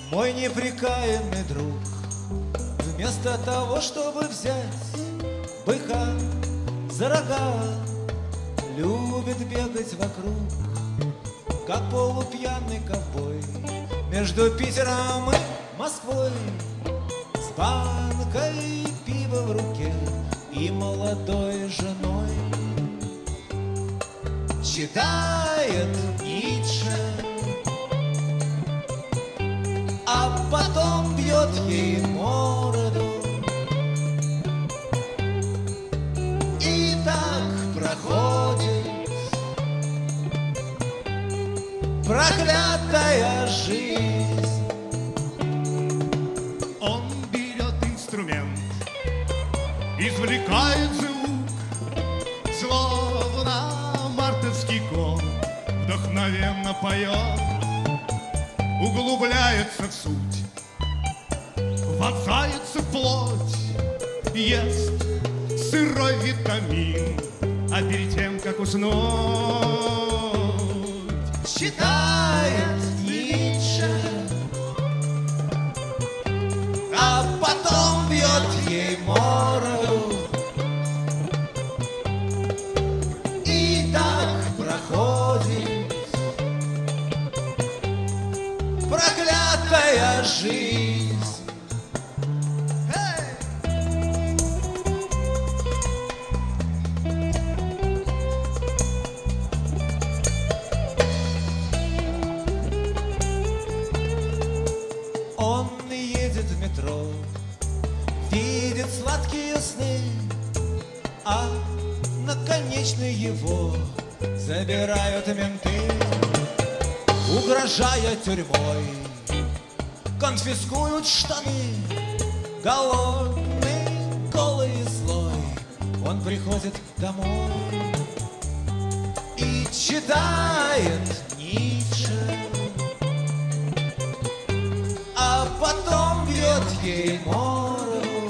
Мой непрекаянный друг, вместо того, чтобы взять быка за рога, любит бегать вокруг, как полупьяный ковбой, между Питером и Москвой, с банкой пива в руке и молодой женой. Читает Ницше, а потом бьет ей морду. И так проходит проклятая жизнь. Он берет инструмент, извлекает звук, словно мартовский кот, вдохновенно поет, углубляется в суть, вонзается в плоть, ест сырой витамин, а перед тем, как уснуть, Читает Ницше, а потом бьет ей морду. И так проходит проклятая жизнь. Он едет в метро, видит сладкие сны, а наконечный его забирают менты, угрожая тюрьмой, конфискуют штаны. Голодный, голый и злой, он приходит домой и читает Ницше, а потом бьет ей морду.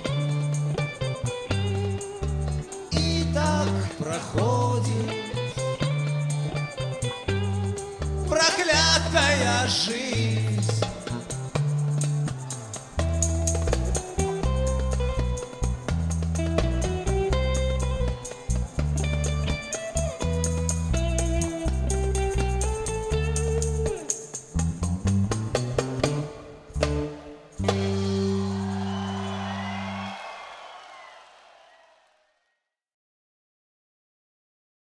И так проходит проклятая жизнь.